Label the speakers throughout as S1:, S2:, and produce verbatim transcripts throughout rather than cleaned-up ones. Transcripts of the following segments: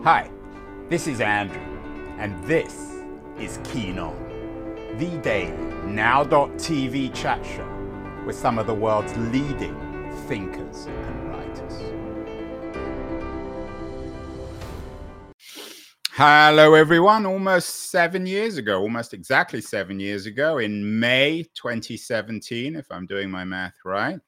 S1: Hi, this is Andrew, and this is Keen On, the daily now dot t v chat show with some of the world's leading thinkers and writers. Hello, everyone. Almost seven years ago, almost exactly seven years ago, in May twenty seventeen, if I'm doing my math right,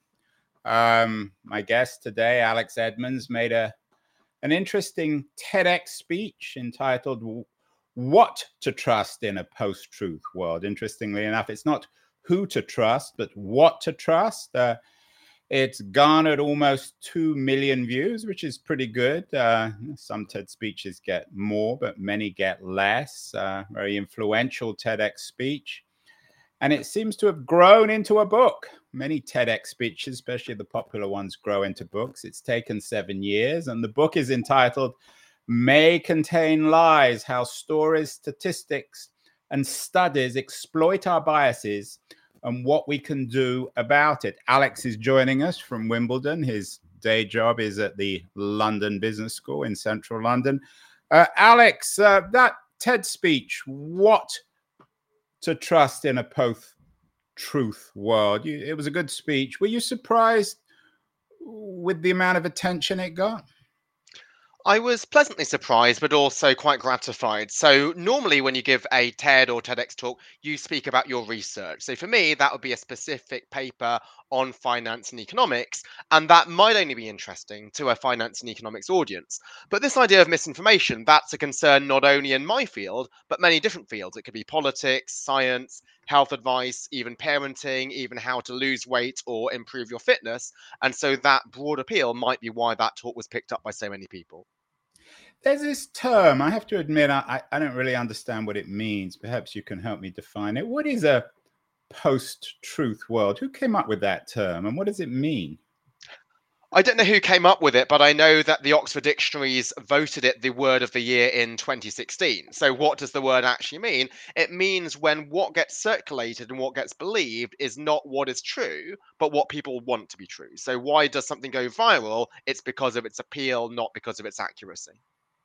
S1: um, my guest today, Alex Edmans, made a an interesting TEDx speech entitled What to Trust in a Post-Truth World. Interestingly enough, it's not who to trust, but what to trust. Uh, it's garnered almost two million views, which is pretty good. Uh, some TED speeches get more, but many get less. Uh, very influential TEDx speech. And it seems to have grown into a book. Many TEDx speeches, especially the popular ones, grow into books. It's taken seven years, and the book is entitled May Contain Lies: How Stories, Statistics, and Studies Exploit Our Biases and What We Can Do About It. Alex is joining us from Wimbledon. His day job is at the London Business School in central London. Uh, Alex, uh, that TED speech, what to trust in a post-truth world. You, it was a good speech. Were you surprised with the amount of attention it got?
S2: I was pleasantly surprised, but also quite gratified. So, normally, when you give a TED or TEDx talk, you speak about your research. So, for me, that would be a specific paper on finance and economics, and that might only be interesting to a finance and economics audience. But this idea of misinformation, that's a concern not only in my field, but many different fields. It could be politics, science, health advice, even parenting, even how to lose weight or improve your fitness. And so, that broad appeal might be why that talk was picked up by so many people.
S1: There's this term, I have to admit, I, I don't really understand what it means. Perhaps you can help me define it. What is a post-truth world? Who came up with that term, and what does it mean?
S2: I don't know who came up with it, but I know that the Oxford Dictionaries voted it the word of the year in twenty sixteen. So, what does the word actually mean? It means when what gets circulated and what gets believed is not what is true, but what people want to be true. So, why does something go viral? It's because of its appeal, not because of its accuracy.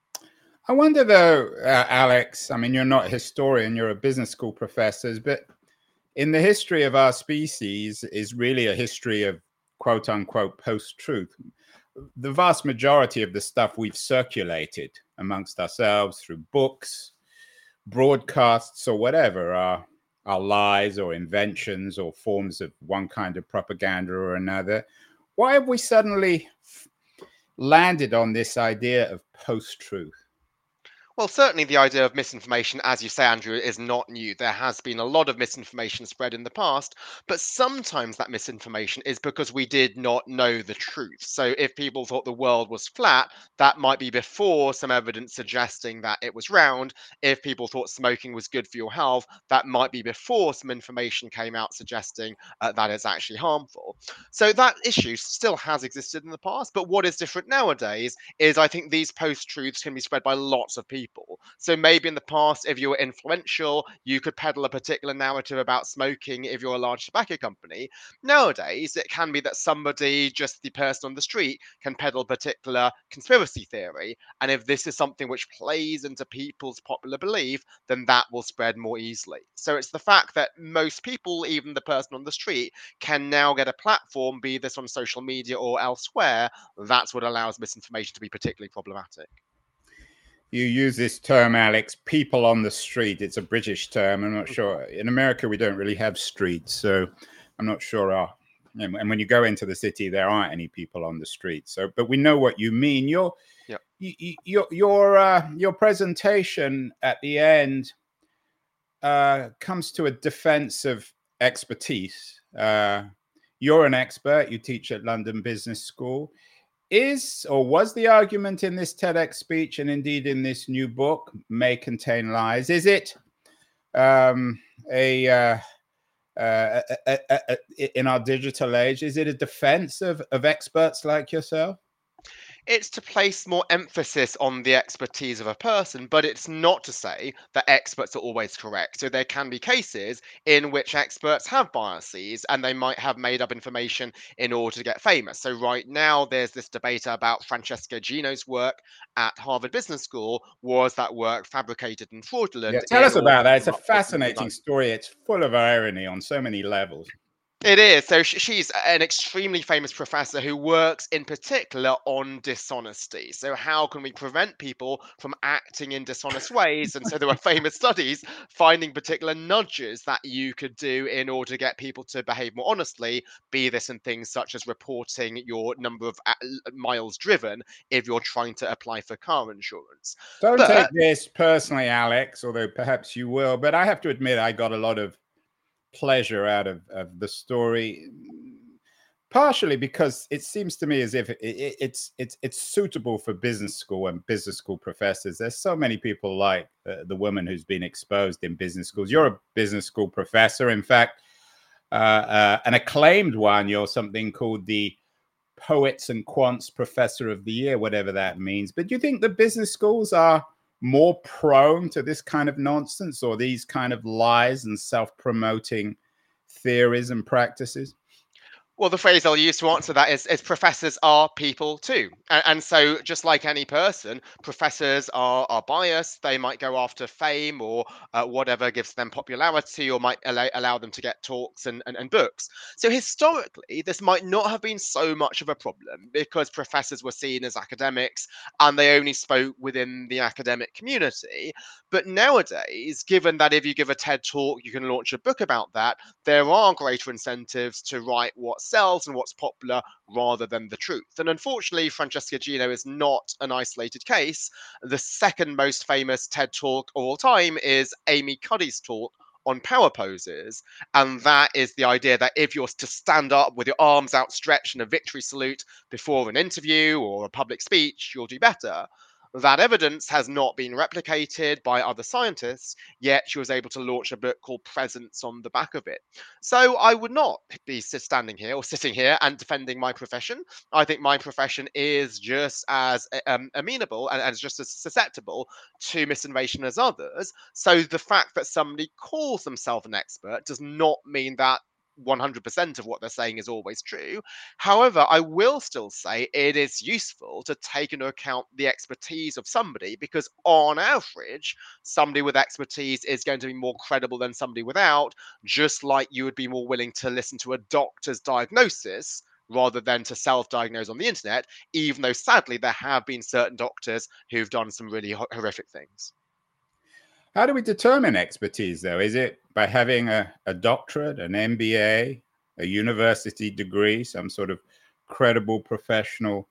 S1: I wonder, though, uh, Alex, I mean, you're not a historian, you're a business school professor, but in the history of our species is really a history of quote unquote post-truth. The vast majority of the stuff we've circulated amongst ourselves through books, broadcasts, or whatever are, are lies or inventions or forms of one kind of propaganda or another. Why have we suddenly landed on this idea of post-truth?
S2: Well, certainly the idea of misinformation, as you say, Andrew, is not new. There has been a lot of misinformation spread in the past, but sometimes that misinformation is because we did not know the truth. So if people thought the world was flat, that might be before some evidence suggesting that it was round. If people thought smoking was good for your health, that might be before some information came out suggesting uh, that it's actually harmful. So that issue still has existed in the past, but what is different nowadays is I think these post-truths can be spread by lots of people. So maybe in the past, if you were influential, you could peddle a particular narrative about smoking if you're a large tobacco company. Nowadays, it can be that somebody, just the person on the street, can peddle a particular conspiracy theory. And if this is something which plays into people's popular belief, then that will spread more easily. So it's the fact that most people, even the person on the street, can now get a platform, be this on social media or elsewhere. That's what allows misinformation to be particularly problematic.
S1: You use this term, Alex, people on the street. It's a British term. I'm not sure. In America, we don't really have streets, so I'm not sure. Our, and when you go into the city, there aren't any people on the street. So, but we know what you mean. Your
S2: Yep.
S1: your your uh, your presentation at the end uh, comes to a defense of expertise. Uh, you're an expert. You teach at London Business School. Is or was the argument in this TEDx speech, and indeed in this new book, May Contain Lies, is it um, a, uh, uh, a, a, a in our digital age, is it a defense of, of experts like yourself?
S2: It's to place more emphasis on the expertise of a person, but it's not to say that experts are always correct. So there can be cases in which experts have biases and they might have made up information in order to get famous. So right now there's this debate about Francesca Gino's work at Harvard Business School. Was that work fabricated and
S1: Yeah,
S2: fraudulent
S1: tell
S2: in
S1: us
S2: order
S1: about
S2: to
S1: that. It's
S2: come
S1: a
S2: up with something like
S1: fascinating story. It's full of irony on so many levels.
S2: it is. So sh- she's an extremely famous professor who works in particular on dishonesty. So, how can we prevent people from acting in dishonest ways? And so, there were famous studies finding particular nudges that you could do in order to get people to behave more honestly, be this in things such as reporting your number of a- miles driven if you're trying to apply for car insurance.
S1: Don't take
S2: But
S1: this personally, Alex, although perhaps you will. But I have to admit, I got a lot of pleasure out of, of the story, partially because it seems to me as if it, it, it's it's it's suitable for business school and business school professors. There's so many people like uh, the woman who's been exposed in business schools. You're a business school professor, in fact, uh, uh, an acclaimed one. You're something called the Poets and Quants Professor of the Year, whatever that means. But do you think the business schools are more prone to this kind of nonsense or these kind of lies and self-promoting theories and practices?
S2: Well, the phrase I'll use to answer that is, is professors are people too. And, and so, just like any person, professors are, are biased. They might go after fame or uh, whatever gives them popularity or might allow, allow them to get talks and, and, and books. So, historically, this might not have been so much of a problem because professors were seen as academics and they only spoke within the academic community. But nowadays, given that if you give a TED talk, you can launch a book about that, there are greater incentives to write what sells and what's popular rather than the truth. And unfortunately, Francesca Gino is not an isolated case. The second most famous TED talk of all time is Amy Cuddy's talk on power poses. And that is the idea that if you're to stand up with your arms outstretched in a victory salute before an interview or a public speech, you'll do better. That evidence has not been replicated by other scientists, yet she was able to launch a book called Presence on the back of it. So I would not be standing here or sitting here and defending my profession. I think my profession is just as um, amenable and as just as susceptible to misinformation as others. So the fact that somebody calls themselves an expert does not mean that one hundred percent of what they're saying is always true. However, I will still say it is useful to take into account the expertise of somebody because, on average, somebody with expertise is going to be more credible than somebody without, just like you would be more willing to listen to a doctor's diagnosis rather than to self-diagnose on the internet, even though sadly there have been certain doctors who've done some really ho- horrific things.
S1: How do we determine expertise, though? Is it by having a, a doctorate, an M B A, a university degree, some sort of credible professional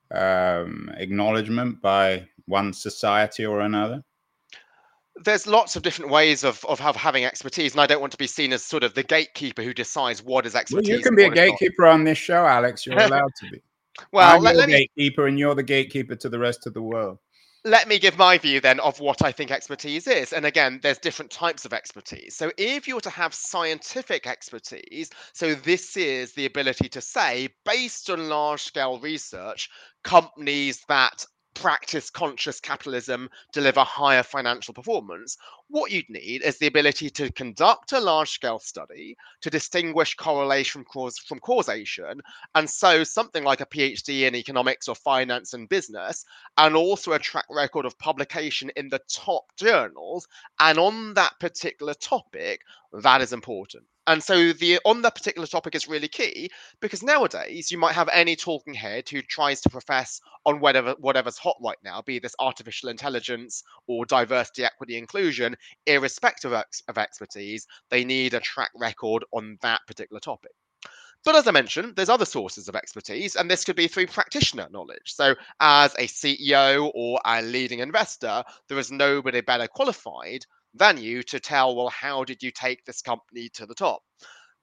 S1: um, acknowledgement by one society or another?
S2: There's lots of different ways of, of have, having expertise, and I don't want to be seen as sort of the gatekeeper who decides what is
S1: Well, you
S2: expertise
S1: can
S2: and
S1: be a
S2: what is not.
S1: gatekeeper on this show, Alex. You're allowed to be.
S2: Well,
S1: I'm
S2: let,
S1: your
S2: let me
S1: gatekeeper, and you're the gatekeeper to the rest of the world.
S2: let me give my view then of what I think expertise is. And again, there's different types of expertise. So if you're to have scientific expertise, so this is the ability to say, based on large scale research, companies that practice conscious capitalism deliver higher financial performance. What you'd need is the ability to conduct a large scale study to distinguish correlation from, cause, from causation. And so something like a PhD in economics or finance and business, and also a track record of publication in the top journals and on that particular topic, that is important. And so the on that particular topic is really key because nowadays you might have any talking head who tries to profess on whatever whatever's hot right now, be this artificial intelligence or diversity, equity, inclusion, irrespective of, ex- of expertise, they need a track record on that particular topic. But as I mentioned, there's other sources of expertise, and this could be through practitioner knowledge. So, as a C E O or a leading investor, there is nobody better qualified than you to tell, well, how did you take this company to the top?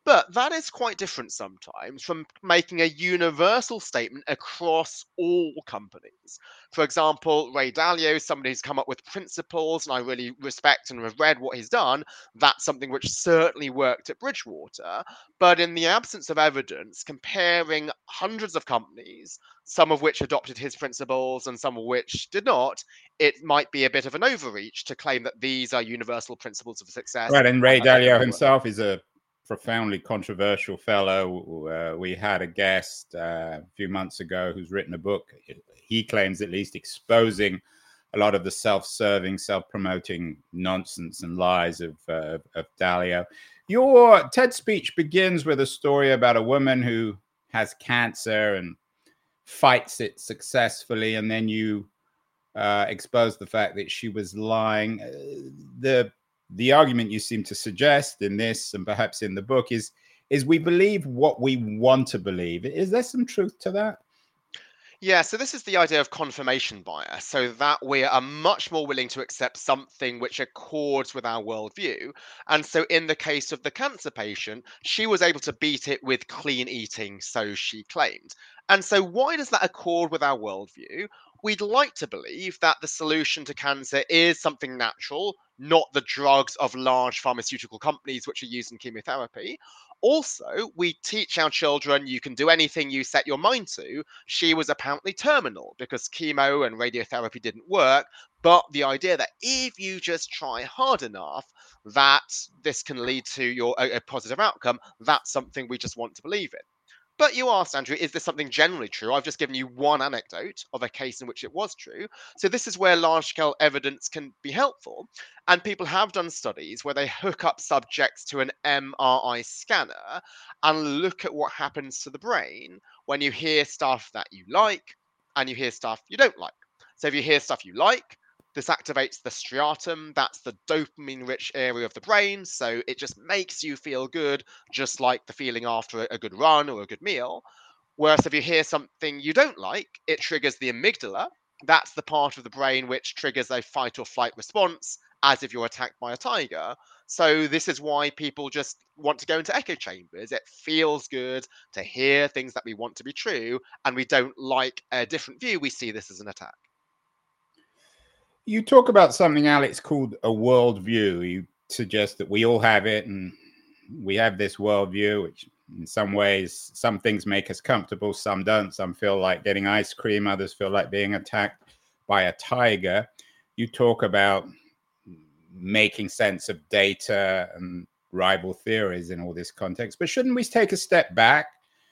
S2: But that is quite different sometimes from making a universal statement across all companies. For example, Ray Dalio, somebody who's come up with principles, and I really respect and have read what he's done. That's something which certainly worked at Bridgewater. But in the absence of evidence, comparing hundreds of companies, some of which adopted his principles and some of which did not, it might be a bit of an overreach to claim that these are universal principles of success.
S1: Right, and Ray
S2: and that they
S1: Dalio
S2: only work.
S1: himself is a profoundly controversial fellow. Uh, we had a guest uh, a few months ago who's written a book, he claims at least, exposing a lot of the self-serving, self-promoting nonsense and lies of, uh, of Dalio. Your TED speech begins with a story about a woman who has cancer and fights it successfully, and then you uh, expose the fact that she was lying. Uh, the The argument you seem to suggest in this and perhaps in the book is, is we believe what we want to believe. Is there some truth to that?
S2: Yeah, so this is the idea of confirmation bias, so that we are much more willing to accept something which accords with our worldview. And so, in the case of the cancer patient, she was able to beat it with clean eating, so she claimed. And so, why does that accord with our worldview? We'd like to believe that the solution to cancer is something natural, not the drugs of large pharmaceutical companies which are used in chemotherapy. Also, we teach our children you can do anything you set your mind to. She was apparently terminal because chemo and radiotherapy didn't work. But the idea that if you just try hard enough, that this can lead to your a, a positive outcome, that's something we just want to believe in. But you asked, Andrew, is this something generally true? I've just given you one anecdote of a case in which it was true. So this is where large scale evidence can be helpful. And people have done studies where they hook up subjects to an M R I scanner and look at what happens to the brain when you hear stuff that you like and you hear stuff you don't like. So if you hear stuff you like, this activates the striatum, that's the dopamine rich area of the brain. So it just makes you feel good, just like the feeling after a good run or a good meal. Whereas if you hear something you don't like, it triggers the amygdala. That's the part of the brain which triggers a fight or flight response, as if you're attacked by a tiger. So this is why people just want to go into echo chambers. It feels good to hear things that we want to be true, and we don't like a different view. We see this as an attack.
S1: You talk about something, Alex, called a worldview. You suggest that we all have it, and we have this worldview, which in some ways, some things make us comfortable, some don't. Some feel like getting ice cream, others feel like being attacked by a tiger. You talk about making sense of data and rival theories in all this context, but shouldn't we take a step back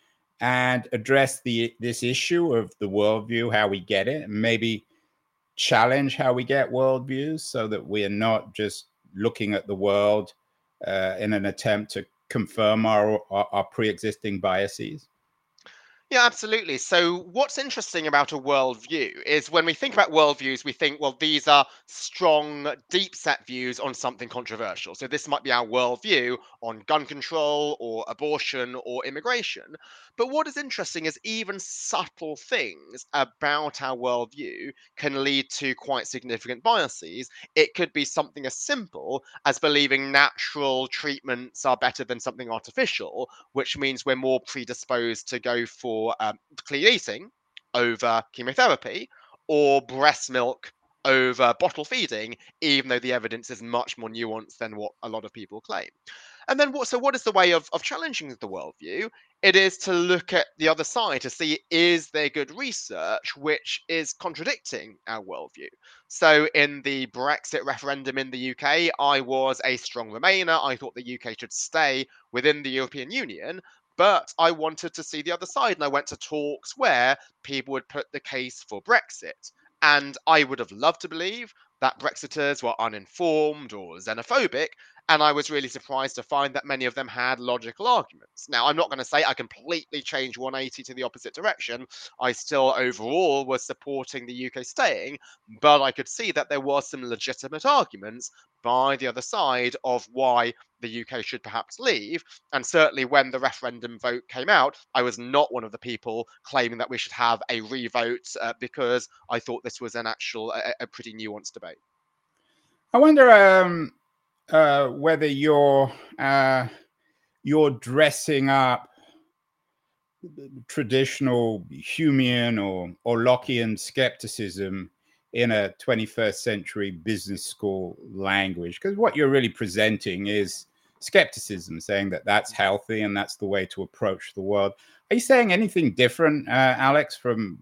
S1: and address the this issue of the worldview, how we get it, and maybe challenge how we get worldviews so that we are not just looking at the world uh, in an attempt to confirm our, our, our pre-existing biases?
S2: Yeah, absolutely. So, what's interesting about a worldview is when we think about worldviews, we think, well, these are strong, deep set views on something controversial. So, this might be our worldview on gun control or abortion or immigration. But what is interesting is even subtle things about our worldview can lead to quite significant biases. It could be something as simple as believing natural treatments are better than something artificial, which means we're more predisposed to go for um, clean eating over chemotherapy, or breast milk over bottle feeding, even though the evidence is much more nuanced than what a lot of people claim. And then what? So what is the way of, of challenging the worldview? It is to look at the other side to see, is there good research which is contradicting our worldview? So in the Brexit referendum in the U K, I was a strong Remainer. I thought the U K should stay within the European Union. But I wanted to see the other side, and I went to talks where people would put the case for Brexit. And I would have loved to believe that Brexiters were uninformed or xenophobic, and I was really surprised to find that many of them had logical arguments. Now, I'm not going to say I completely changed one eighty to the opposite direction. I still overall was supporting the U K staying, but I could see that there was some legitimate arguments by the other side of why the U K should perhaps leave. And certainly when the referendum vote came out, I was not one of the people claiming that we should have a revote uh, because I thought this was an actual, a, a pretty nuanced debate.
S1: I wonder um, uh, whether your uh, you're dressing up traditional Humean or, or Lockean skepticism in a twenty-first century business school language, because what you're really presenting is skepticism, saying that that's healthy and that's the way to approach the world. Are you saying anything different, uh, Alex, from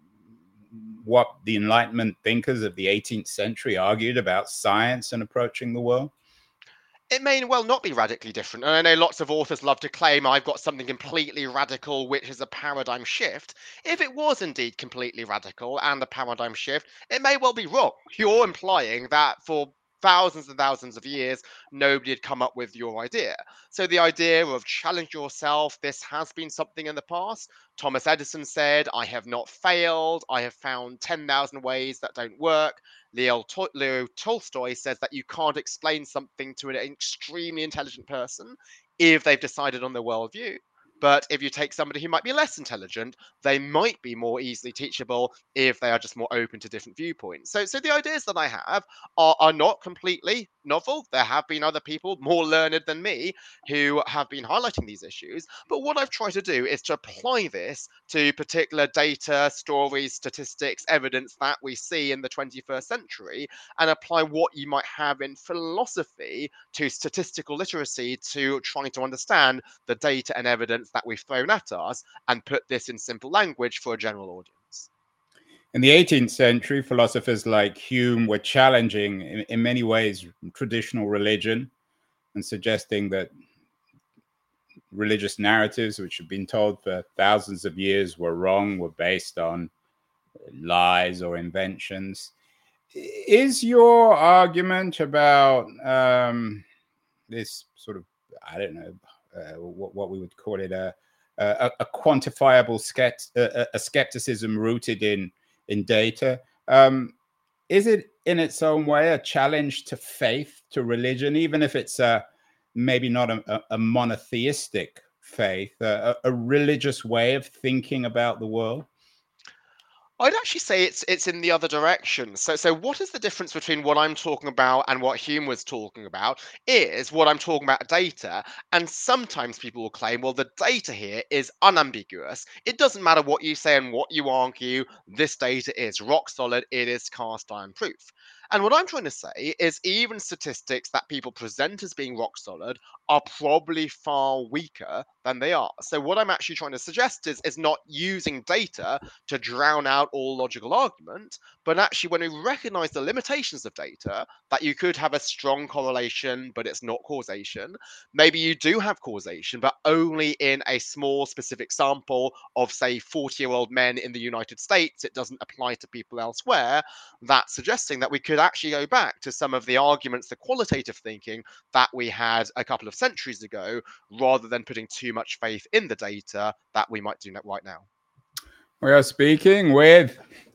S1: what the Enlightenment thinkers of the eighteenth century argued about science and approaching the world?
S2: It may well not be radically different. And I know lots of authors love to claim I've got something completely radical, which is a paradigm shift. If it was indeed completely radical and a paradigm shift, it may well be wrong. You're implying that for thousands and thousands of years, nobody had come up with your idea. So the idea of challenge yourself, this has been something in the past. Thomas Edison said, I have not failed. I have found ten thousand ways that don't work. Leo, Tol- Leo Tolstoy says that you can't explain something to an extremely intelligent person if they've decided on their worldview. But if you take somebody who might be less intelligent, they might be more easily teachable if they are just more open to different viewpoints. So, so the ideas that I have are, are not completely novel. There have been other people more learned than me who have been highlighting these issues. But what I've tried to do is to apply this to particular data, stories, statistics, evidence that we see in the twenty-first century, and apply what you might have in philosophy to statistical literacy to trying to understand the data and evidence that we've thrown at us and put this in simple language for a general audience.
S1: In the eighteenth century, philosophers like Hume were challenging, in, in many ways, traditional religion and suggesting that religious narratives, which have been told for thousands of years, were wrong, were based on lies or inventions. Is your argument about um, this sort of, I don't know, uh, what, what we would call it, a, a, a quantifiable skept, a, a skepticism rooted in, in data, um, is it in its own way a challenge to faith, to religion, even if it's a, maybe not a, a monotheistic faith, a, a religious way of thinking about the world?
S2: I'd actually say it's it's in the other direction. So so what is the difference between what I'm talking about and what Hume was talking about is what I'm talking about data. And sometimes people will claim, well, the data here is unambiguous. It doesn't matter what you say and what you argue, this data is rock solid, it is cast iron proof. And what I'm trying to say is even statistics that people present as being rock solid are probably far weaker than they are. So what I'm actually trying to suggest is, is not using data to drown out all logical argument, but actually when we recognize the limitations of data, that you could have a strong correlation, but it's not causation. Maybe you do have causation, but only in a small specific sample of, say, forty-year-old men in the United States. It doesn't apply to people elsewhere. That's suggesting that we could actually go back to some of the arguments, the qualitative thinking that we had a couple of centuries ago, rather than putting too much faith in the data that we might do right now.
S1: We are speaking with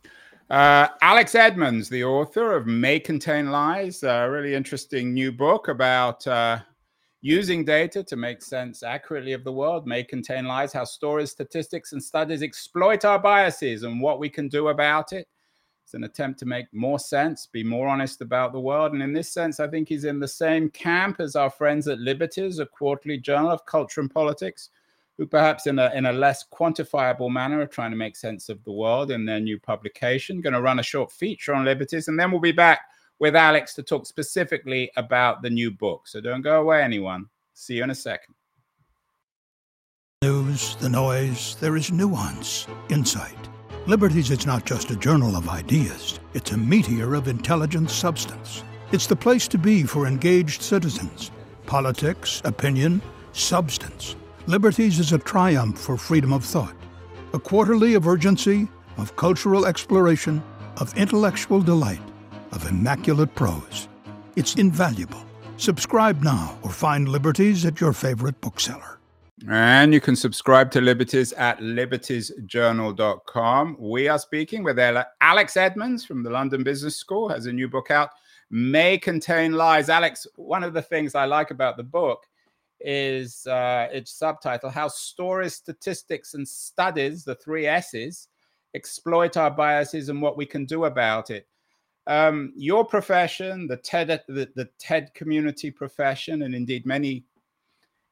S1: uh, Alex Edmans, the author of May Contain Lies, a really interesting new book about uh, using data to make sense accurately of the world. May Contain Lies, how stories, statistics, and studies exploit our biases and what we can do about it. It's an attempt to make more sense, be more honest about the world. And in this sense, I think he's in the same camp as our friends at Liberties, a quarterly journal of culture and politics, who perhaps in a, in a less quantifiable manner are trying to make sense of the world in their new publication. Going to run a short feature on Liberties, and then we'll be back with Alex to talk specifically about the new book. So don't go away, anyone. See you in a second.
S3: News, the noise, there is nuance, insight. Liberties is not just a journal of ideas. It's a meteor of intelligent substance. It's the place to be for engaged citizens. Politics, opinion, substance. Liberties is a triumph for freedom of thought. A quarterly of urgency, of cultural exploration, of intellectual delight, of immaculate prose. It's invaluable. Subscribe now or find Liberties at your favorite bookseller.
S1: And you can subscribe to Liberties at liberties journal dot com. We are speaking with Alex Edmans from the London Business School, has a new book out, May Contain Lies. Alex, one of the things I like about the book is uh, its subtitle, How Stories, Statistics, and Studies, the three S's, exploit our biases and what we can do about it. Um, your profession, the TED, the, the TED community profession, and indeed many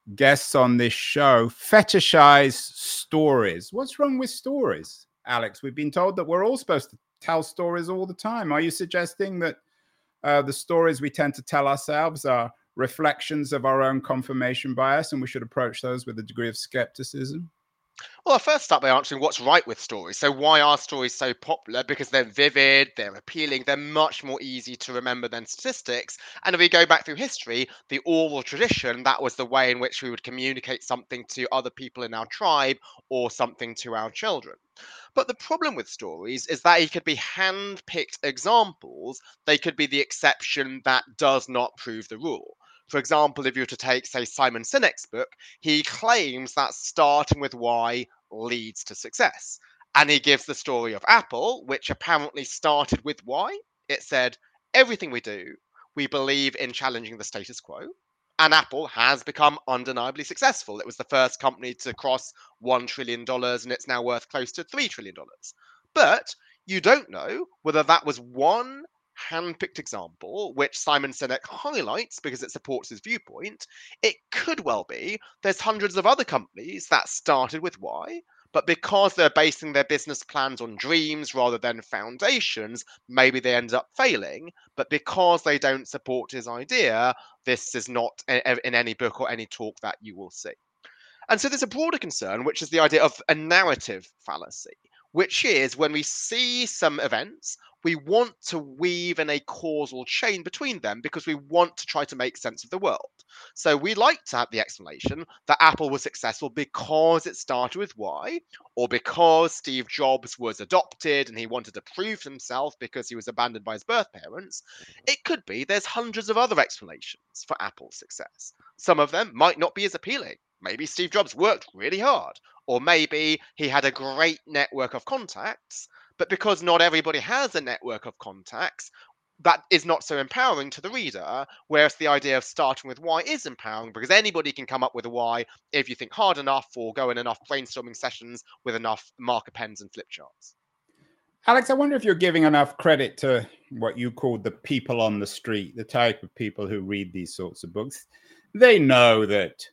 S1: guests on this show fetishize stories. What's wrong with stories, Alex? We've been told that we're all supposed to tell stories all the time. Are you suggesting that uh, the stories we tend to tell ourselves are reflections of our own confirmation bias, and we should approach those with a degree of skepticism?
S2: Well, I'll first start by answering what's right with stories. So why are stories so popular? Because they're vivid, they're appealing, they're much more easy to remember than statistics. And if we go back through history, the oral tradition, that was the way in which we would communicate something to other people in our tribe or something to our children. But the problem with stories is that it could be hand-picked examples. They could be the exception that does not prove the rule. For example, if you were to take, say, Simon Sinek's book, he claims that starting with why leads to success. And he gives the story of Apple, which apparently started with why. It said, everything we do, we believe in challenging the status quo. And Apple has become undeniably successful. It was the first company to cross one trillion dollars, and it's now worth close to three trillion dollars. But you don't know whether that was one hand-picked example, which Simon Sinek highlights because it supports his viewpoint. It could well be there's hundreds of other companies that started with why, but because they're basing their business plans on dreams rather than foundations, maybe they end up failing. But because they don't support his idea, this is not in any book or any talk that you will see. And so there's a broader concern, which is the idea of a narrative fallacy, which is when we see some events, we want to weave in a causal chain between them because we want to try to make sense of the world. So we like to have the explanation that Apple was successful because it started with why, or because Steve Jobs was adopted and he wanted to prove himself because he was abandoned by his birth parents. It could be there's hundreds of other explanations for Apple's success. Some of them might not be as appealing. Maybe Steve Jobs worked really hard, or maybe he had a great network of contacts, but because not everybody has a network of contacts, that is not so empowering to the reader, whereas the idea of starting with why is empowering because anybody can come up with a why if you think hard enough or go in enough brainstorming sessions with enough marker pens and flip charts.
S1: Alex, I wonder if you're giving enough credit to what you call the people on the street, the type of people who read these sorts of books. They know that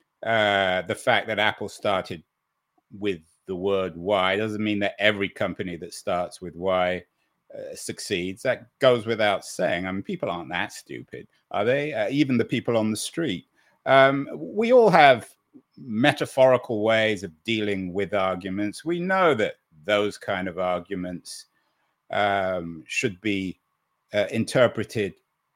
S1: uh, the fact that Apple started with the word why doesn't mean that every company that starts with why uh, succeeds. That goes without saying. I mean, people aren't that stupid, are they? Uh, even the people on the street. Um, we all have metaphorical ways of dealing with arguments. We know that those kind of arguments um, should be uh, interpreted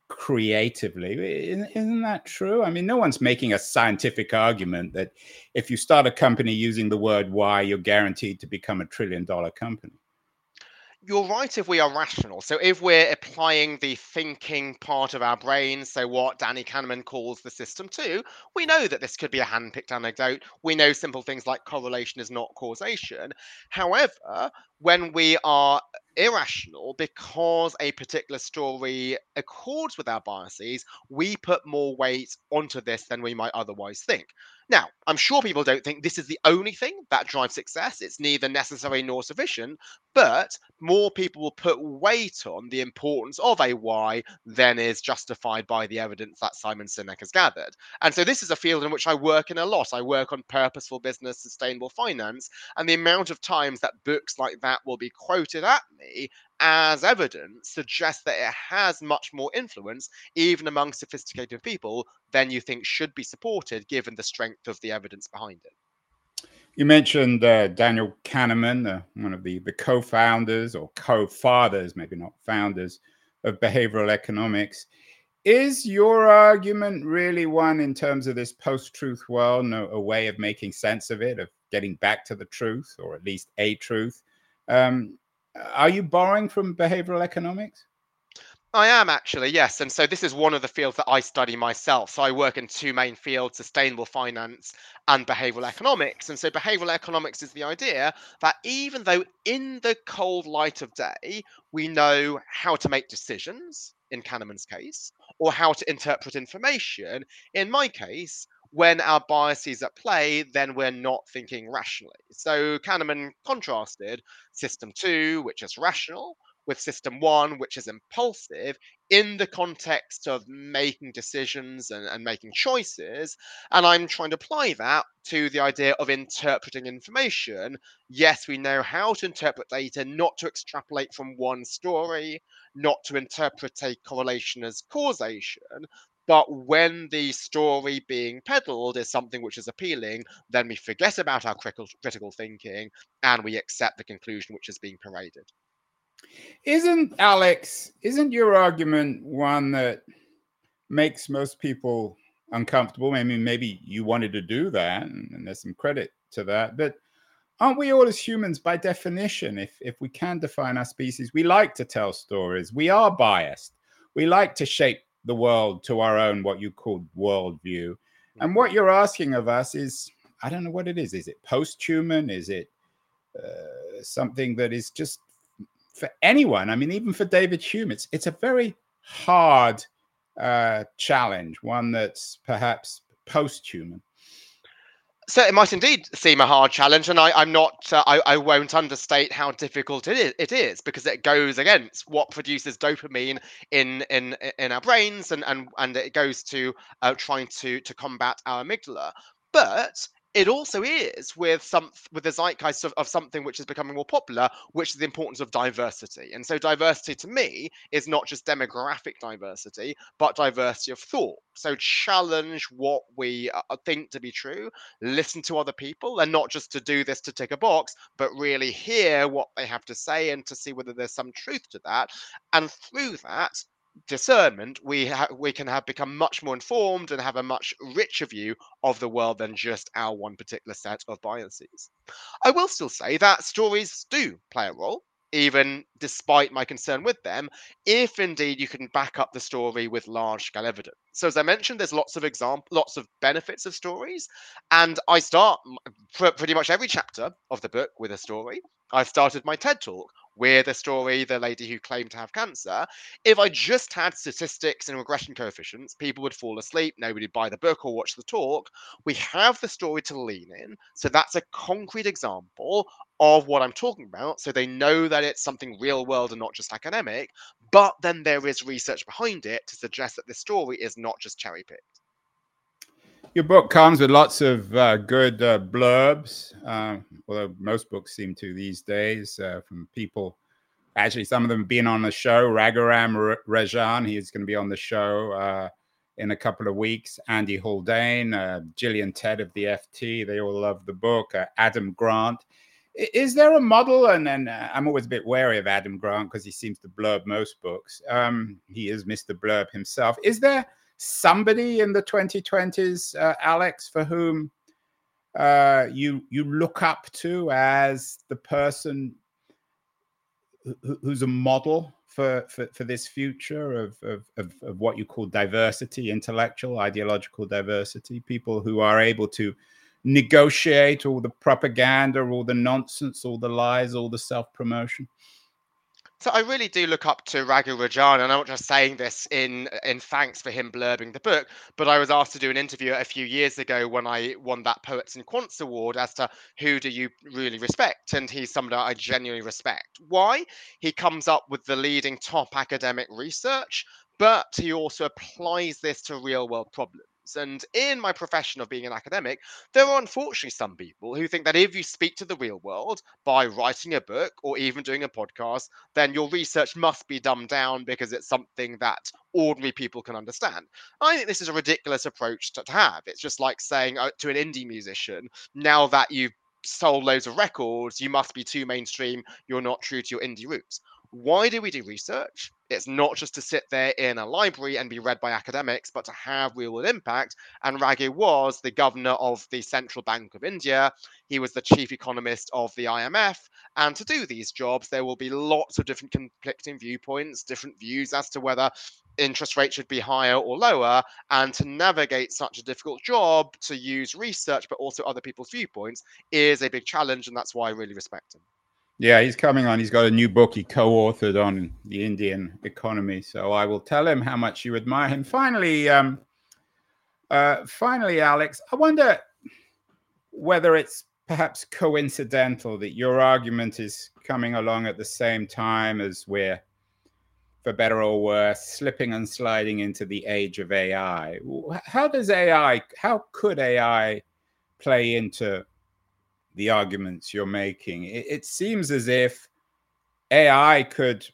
S1: creatively. Isn't that true? I mean, no one's making a scientific argument that if you start a company using the word why, you're guaranteed to become a trillion dollar company.
S2: You're right if we are rational. So if we're applying the thinking part of our brain, so what Danny Kahneman calls the system two, we know that this could be a hand-picked anecdote. We know simple things like correlation is not causation. However, when we are irrational because a particular story accords with our biases, we put more weight onto this than we might otherwise think. Now, I'm sure people don't think this is the only thing that drives success. It's neither necessary nor sufficient, but more people will put weight on the importance of a why than is justified by the evidence that Simon Sinek has gathered. And so this is a field in which I work in a lot. I work on purposeful business, sustainable finance, and the amount of times that books like that will be quoted at me as evidence suggests that it has much more influence, even among sophisticated people, than you think should be supported given the strength of the evidence behind it.
S1: You mentioned uh, Daniel Kahneman, uh, one of the, the co-founders or co-fathers, maybe not founders, of behavioral economics. Is your argument really one in terms of this post-truth world, no, a way of making sense of it, of getting back to the truth, or at least a truth? Um, are you borrowing from behavioral economics?
S2: I am actually, yes. And so this is one of the fields that I study myself. So I work in two main fields, sustainable finance and behavioral economics. And so behavioral economics is the idea that even though in the cold light of day, we know how to make decisions, in Kahneman's case, or how to interpret information, in my case, when our biases at play, then we're not thinking rationally. So Kahneman contrasted system two, which is rational, with system one, which is impulsive, in the context of making decisions and, and making choices. And I'm trying to apply that to the idea of interpreting information. Yes, we know how to interpret data, not to extrapolate from one story, not to interpret a correlation as causation. But when the story being peddled is something which is appealing, then we forget about our critical, critical thinking and we accept the conclusion which is being paraded.
S1: Isn't, Alex, isn't your argument one that makes most people uncomfortable? I mean, maybe you wanted to do that, and, and there's some credit to that, but aren't we all as humans by definition, if, if we can define our species, we like to tell stories. We are biased. We like to shape the world to our own, what you call worldview. And what you're asking of us is, I don't know what it is. Is it post-human? Is it uh, something that is just for anyone? I mean, even for David Hume, it's, it's a very hard uh, challenge, one that's perhaps post-human.
S2: So it might indeed seem a hard challenge, and I, I'm not. Uh, I, I won't understate how difficult it is. It is because it goes against what produces dopamine in in in our brains, and and and it goes to uh, trying to to combat our amygdala. But it also is with some with the zeitgeist of, of something which is becoming more popular, which is the importance of diversity. And so diversity to me is not just demographic diversity, but diversity of thought. So challenge what we uh, think to be true, listen to other people, and not just to do this to tick a box, but really hear what they have to say and to see whether there's some truth to that. And through that discernment, we ha- we can have become much more informed and have a much richer view of the world than just our one particular set of biases. I will still say that stories do play a role, even despite my concern with them, if indeed you can back up the story with large-scale evidence. So as I mentioned, there's lots of example, lots of benefits of stories, and I start pr- pretty much every chapter of the book with a story. I started my TED Talk with a story, the lady who claimed to have cancer. If I just had statistics and regression coefficients, people would fall asleep, nobody would buy the book or watch the talk. We have the story to lean in, so that's a concrete example of what I'm talking about, so they know that it's something real world and not just academic, but then there is research behind it to suggest that the story is not just cherry picked.
S1: Your book comes with lots of uh, good uh, blurbs, uh, although most books seem to these days, uh, from people. Actually, some of them have been on the show. Raghuram Rajan, he's going to be on the show uh, in a couple of weeks. Andy Haldane, uh, Gillian Tedd of the F T, they all love the book. Uh, Adam Grant. Is there a model? And then uh, I'm always a bit wary of Adam Grant because he seems to blurb most books. Um, he is Mister Blurb himself. Is there somebody in the twenty twenties, uh, Alex, for whom uh, you you look up to as the person who, who's a model for, for, for this future of, of, of, of what you call diversity, intellectual, ideological diversity, people who are able to negotiate all the propaganda, all the nonsense, all the lies, all the self-promotion?
S2: So I really do look up to Raghu Rajan, and I'm not just saying this in in thanks for him blurbing the book, but I was asked to do an interview a few years ago when I won that Poets and Quants award as to who do you really respect, and he's someone I genuinely respect. Why? He comes up with the leading top academic research, but he also applies this to real world problems. And in my profession of being an academic, there are unfortunately some people who think that if you speak to the real world by writing a book or even doing a podcast, then your research must be dumbed down because it's something that ordinary people can understand. I think this is a ridiculous approach to, to have. It's just like saying uh, to an indie musician, now that you've sold loads of records, you must be too mainstream, you're not true to your indie roots. Why do we do research? It's not just to sit there in a library and be read by academics, but to have real world impact. And Raghu was the governor of the Central Bank of India. He was the chief economist of the I M F. And to do these jobs, there will be lots of different conflicting viewpoints, different views as to whether interest rates should be higher or lower. And to navigate such a difficult job, to use research, but also other people's viewpoints, is a big challenge. And that's why I really respect him.
S1: Yeah, he's coming on. He's got a new book he co-authored on the Indian economy. So I will tell him how much you admire him. Finally, um, uh, finally, Alex, I wonder whether it's perhaps coincidental that your argument is coming along at the same time as we're, for better or worse, slipping and sliding into the age of A I. How does A I, how could A I play into the arguments you're making? It, it seems as if A I could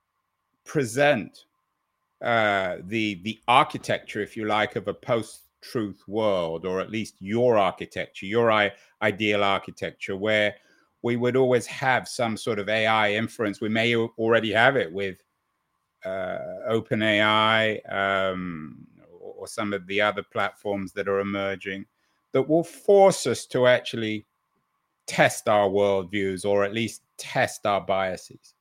S1: present uh, the the architecture, if you like, of a post-truth world, or at least your architecture, your I- ideal architecture, where we would always have some sort of A I inference. We may already have it with uh, OpenAI um, or, or some of the other platforms that are emerging that will force us to actually test our worldviews, or at least test our biases.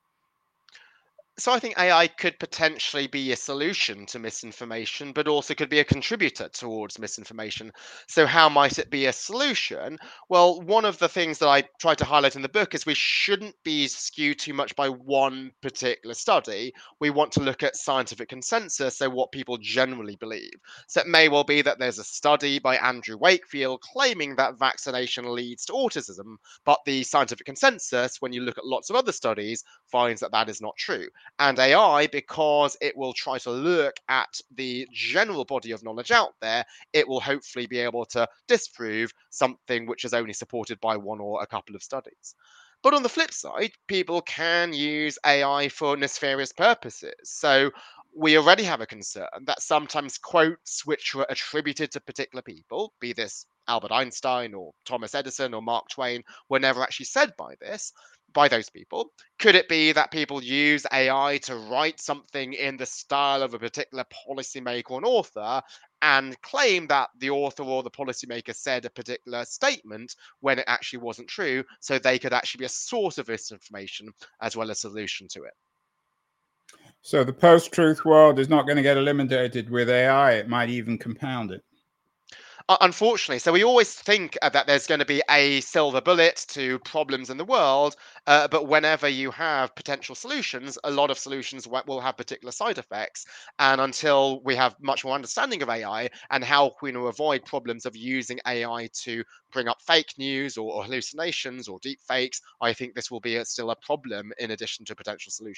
S2: So I think A I could potentially be a solution to misinformation, but also could be a contributor towards misinformation. So how might it be a solution? Well, one of the things that I try to highlight in the book is we shouldn't be skewed too much by one particular study. We want to look at scientific consensus, so what people generally believe. So it may well be that there's a study by Andrew Wakefield claiming that vaccination leads to autism, but the scientific consensus, when you look at lots of other studies, finds that that is not true. And A I, because it will try to look at the general body of knowledge out there, it will hopefully be able to disprove something which is only supported by one or a couple of studies. But on the flip side, people can use A I for nefarious purposes. So we already have a concern that sometimes quotes which were attributed to particular people, be this Albert Einstein or Thomas Edison or Mark Twain, were never actually said by this, by those people. Could it be that people use A I to write something in the style of a particular policymaker or an author and claim that the author or the policymaker said a particular statement when it actually wasn't true, so they could actually be a source of this information as well as a solution to it?
S1: So the post-truth world is not going to get eliminated with A I. It might even compound it.
S2: Uh, unfortunately, so we always think uh, that there's going to be a silver bullet to problems in the world, uh, but whenever you have potential solutions, a lot of solutions w- will have particular side effects. And until we have much more understanding of A I and how we can avoid problems of using A I to bring up fake news or, or hallucinations or deep fakes, I think this will be a, still a problem in addition to potential solutions.